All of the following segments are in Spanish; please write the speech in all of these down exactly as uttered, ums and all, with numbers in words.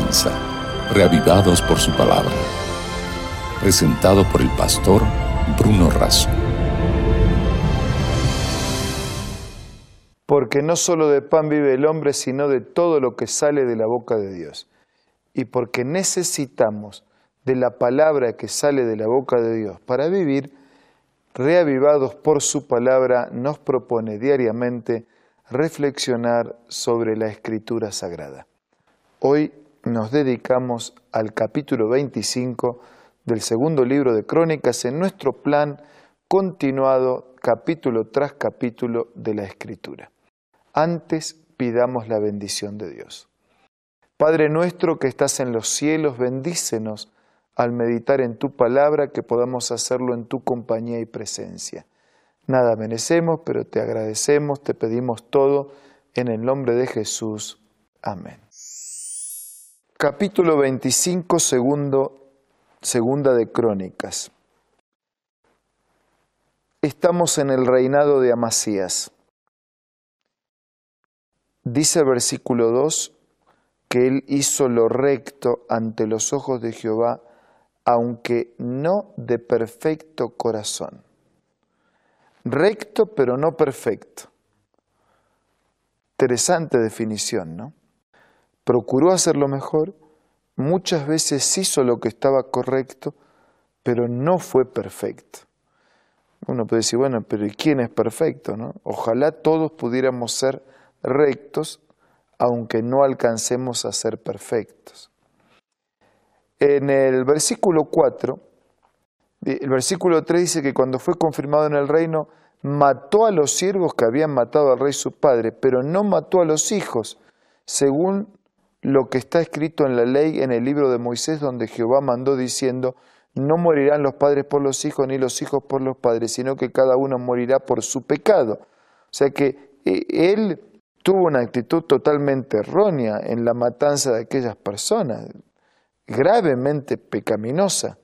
comienza, Reavivados por su palabra. Presentado por el pastor Bruno Razo. Porque no solo de pan vive el hombre, sino de todo lo que sale de la boca de Dios. Y porque necesitamos de la palabra que sale de la boca de Dios para vivir, Reavivados por su palabra nos propone diariamente reflexionar sobre la Escritura Sagrada. Hoy nos dedicamos al capítulo veinticinco del segundo libro de Crónicas en nuestro plan continuado capítulo tras capítulo de la Escritura. Antes pidamos la bendición de Dios. Padre nuestro que estás en los cielos, bendícenos al meditar en tu palabra, que podamos hacerlo en tu compañía y presencia. Nada merecemos, pero te agradecemos, te pedimos todo en el nombre de Jesús. Amén. Capítulo veinticinco, segundo, segunda de Crónicas. Estamos en el reinado de Amasías. Dice el versículo dos que él hizo lo recto ante los ojos de Jehová, aunque no de perfecto corazón. Recto, pero no perfecto. Interesante definición, ¿no? Procuró hacerlo mejor, muchas veces hizo lo que estaba correcto, pero no fue perfecto. Uno puede decir, bueno, pero ¿y quién es perfecto, no? Ojalá todos pudiéramos ser rectos, aunque no alcancemos a ser perfectos. En el versículo cuatro, el versículo tres dice que cuando fue confirmado en el reino, mató a los siervos que habían matado al rey su padre, pero no mató a los hijos, según lo que está escrito en la ley en el libro de Moisés, donde Jehová mandó diciendo, no morirán los padres por los hijos, ni los hijos por los padres, sino que cada uno morirá por su pecado. O sea que él tuvo una actitud totalmente errónea en la matanza de aquellas personas, gravemente pecaminosa.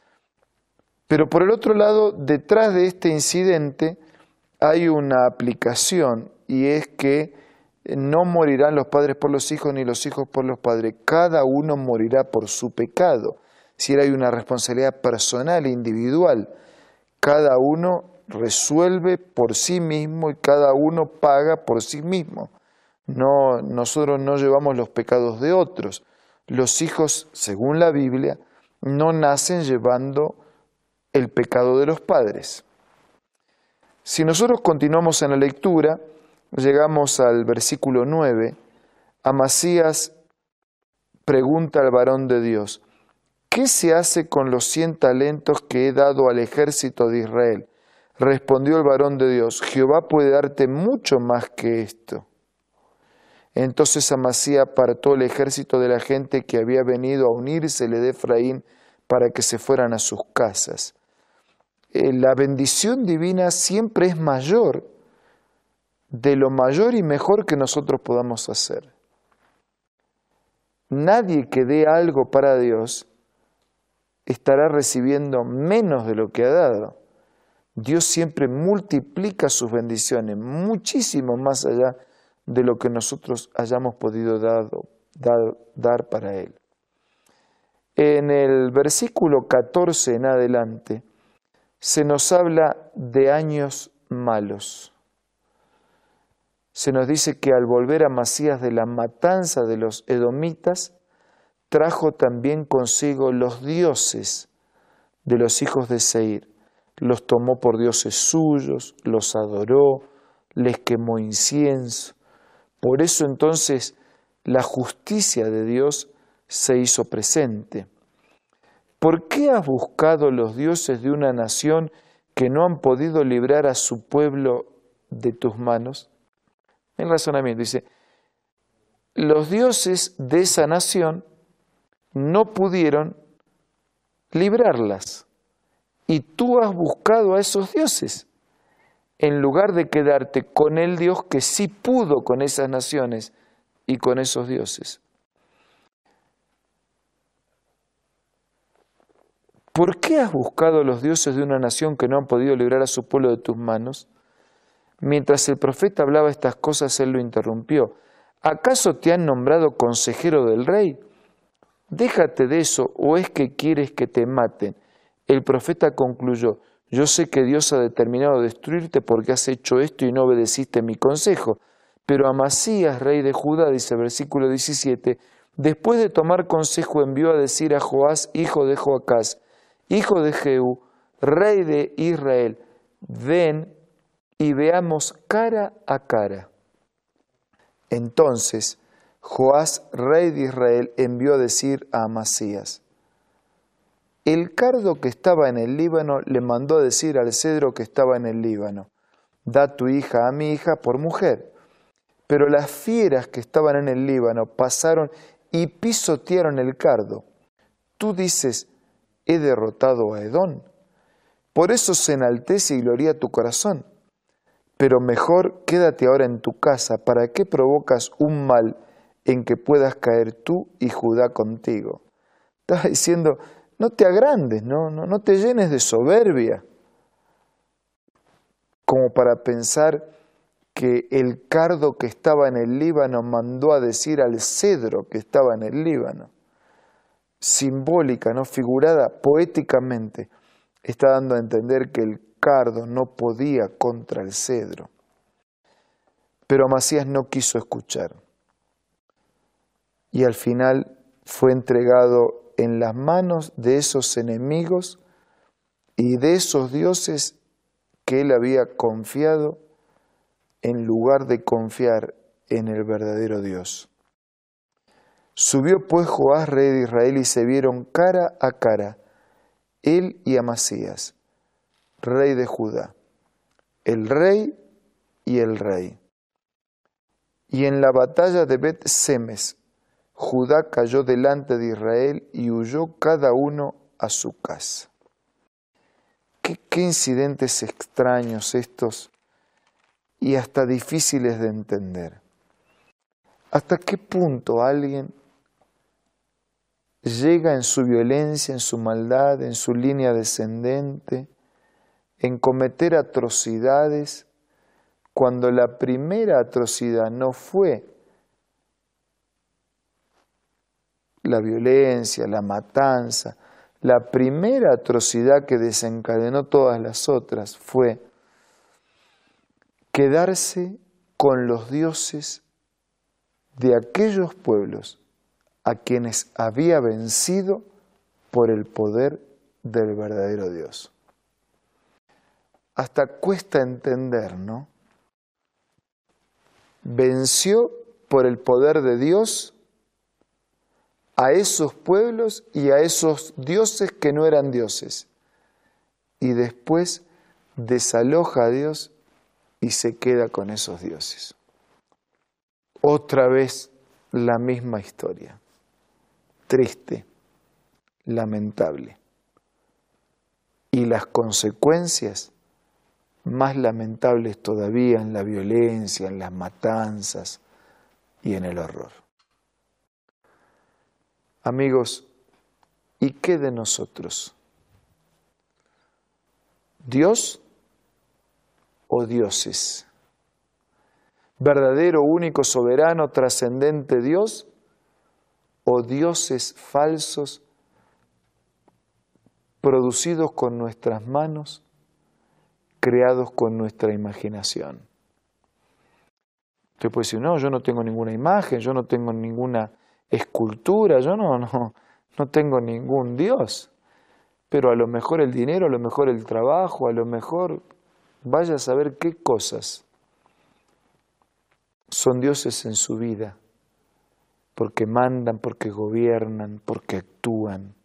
Pero por el otro lado, detrás de este incidente hay una aplicación, y es que no morirán los padres por los hijos, ni los hijos por los padres. Cada uno morirá por su pecado. Si hay una responsabilidad personal, individual, cada uno resuelve por sí mismo y cada uno paga por sí mismo. No, nosotros no llevamos los pecados de otros. Los hijos, según la Biblia, no nacen llevando el pecado de los padres. Si nosotros continuamos en la lectura, llegamos al versículo nueve, Amasías pregunta al varón de Dios, ¿qué se hace con los cien talentos que he dado al ejército de Israel? Respondió el varón de Dios, Jehová puede darte mucho más que esto. Entonces Amasías apartó el ejército de la gente que había venido a unírsele de Efraín para que se fueran a sus casas. Eh, la bendición divina siempre es mayor de lo mayor y mejor que nosotros podamos hacer. Nadie que dé algo para Dios estará recibiendo menos de lo que ha dado. Dios siempre multiplica sus bendiciones, muchísimo más allá de lo que nosotros hayamos podido dar, dar, dar para Él. En el versículo catorce en adelante se nos habla de años malos. Se nos dice que al volver Amasías de la matanza de los edomitas, trajo también consigo los dioses de los hijos de Seir. Los tomó por dioses suyos, los adoró, les quemó incienso. Por eso entonces la justicia de Dios se hizo presente. ¿Por qué has buscado los dioses de una nación que no han podido librar a su pueblo de tus manos? El razonamiento dice, los dioses de esa nación no pudieron librarlas, y tú has buscado a esos dioses, en lugar de quedarte con el Dios que sí pudo con esas naciones y con esos dioses. ¿Por qué has buscado los dioses de una nación que no han podido librar a su pueblo de tus manos? Mientras el profeta hablaba estas cosas, él lo interrumpió. ¿Acaso te han nombrado consejero del rey? déjate de eso, ¿o es que quieres que te maten? El profeta concluyó, yo sé que Dios ha determinado destruirte porque has hecho esto y no obedeciste mi consejo. Pero Amasías, rey de Judá, dice el versículo diecisiete, después de tomar consejo envió a decir a Joás, hijo de Joacás, hijo de Jehú, rey de Israel, ven y veamos cara a cara. Entonces Joás, rey de Israel, envió a decir a Amasías, el cardo que estaba en el Líbano le mandó a decir al cedro que estaba en el Líbano, da tu hija a mi hija por mujer. Pero las fieras que estaban en el Líbano pasaron y pisotearon el cardo. Tú dices, he derrotado a Edom. Por eso se enaltece y gloria tu corazón. Pero mejor quédate ahora en tu casa. ¿Para qué provocas un mal en que puedas caer tú y Judá contigo? Estás diciendo, no te agrandes, no, no, no te llenes de soberbia, como para pensar que el cardo que estaba en el Líbano mandó a decir al cedro que estaba en el Líbano. Simbólica, no figurada, poéticamente, está dando a entender que el cardo no podía contra el cedro. Pero Amasías no quiso escuchar. Y al final fue entregado en las manos de esos enemigos y de esos dioses que él había confiado en lugar de confiar en el verdadero Dios. Subió pues Joás, rey de Israel, y se vieron cara a cara, él y Amasías, rey de Judá, el rey y el rey. Y en la batalla de Bet-Semes, Judá cayó delante de Israel y huyó cada uno a su casa. ¿Qué, qué incidentes extraños estos y hasta difíciles de entender? ¿Hasta qué punto alguien llega en su violencia, en su maldad, en su línea descendente, en cometer atrocidades, cuando la primera atrocidad no fue la violencia, la matanza? La primera atrocidad que desencadenó todas las otras fue quedarse con los dioses de aquellos pueblos a quienes había vencido por el poder del verdadero Dios. Hasta cuesta entender, ¿no? Venció por el poder de Dios a esos pueblos y a esos dioses que no eran dioses. Y después desaloja a Dios y se queda con esos dioses. Otra vez la misma historia. Triste, lamentable. Y las consecuencias más lamentables todavía en la violencia, en las matanzas y en el horror. Amigos, ¿y qué de nosotros? ¿Dios o dioses? ¿Verdadero, único, soberano, trascendente Dios o dioses falsos producidos con nuestras manos, creados con nuestra imaginación? Usted puede decir, no, yo no tengo ninguna imagen, yo no tengo ninguna escultura, yo no, no, no tengo ningún Dios. Pero a lo mejor el dinero, a lo mejor el trabajo, a lo mejor vaya a saber qué cosas son dioses en su vida, porque mandan, porque gobiernan, porque actúan.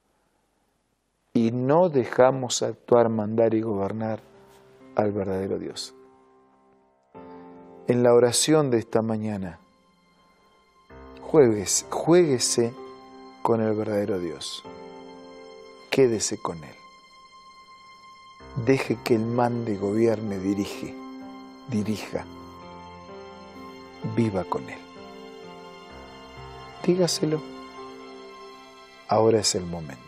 Y no dejamos actuar, mandar y gobernar al verdadero Dios. En la oración de esta mañana, jueguese, juéguese con el verdadero Dios. Quédese con Él. Deje que Él mande, gobierne, dirige, dirija. Viva con Él. Dígaselo. Ahora es el momento.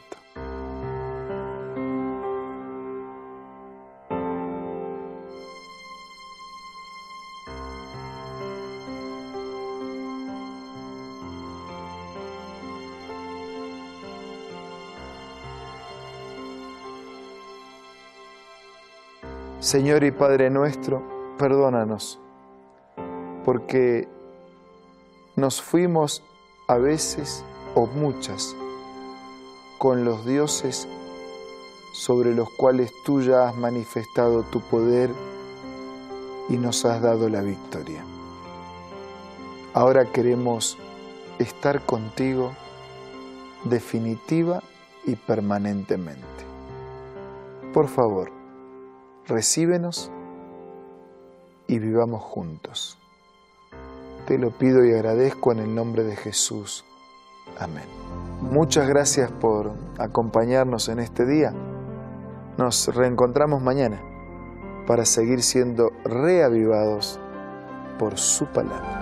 Señor y Padre nuestro, perdónanos, porque nos fuimos a veces o muchas con los dioses sobre los cuales tú ya has manifestado tu poder y nos has dado la victoria. Ahora queremos estar contigo definitiva y permanentemente. Por favor, recíbenos y vivamos juntos. Te lo pido y agradezco en el nombre de Jesús. Amén. Muchas gracias por acompañarnos en este día. Nos reencontramos mañana para seguir siendo reavivados por su palabra.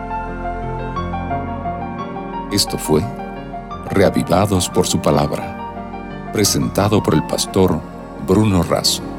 Esto fue Reavivados por su palabra, presentado por el pastor Bruno Razo.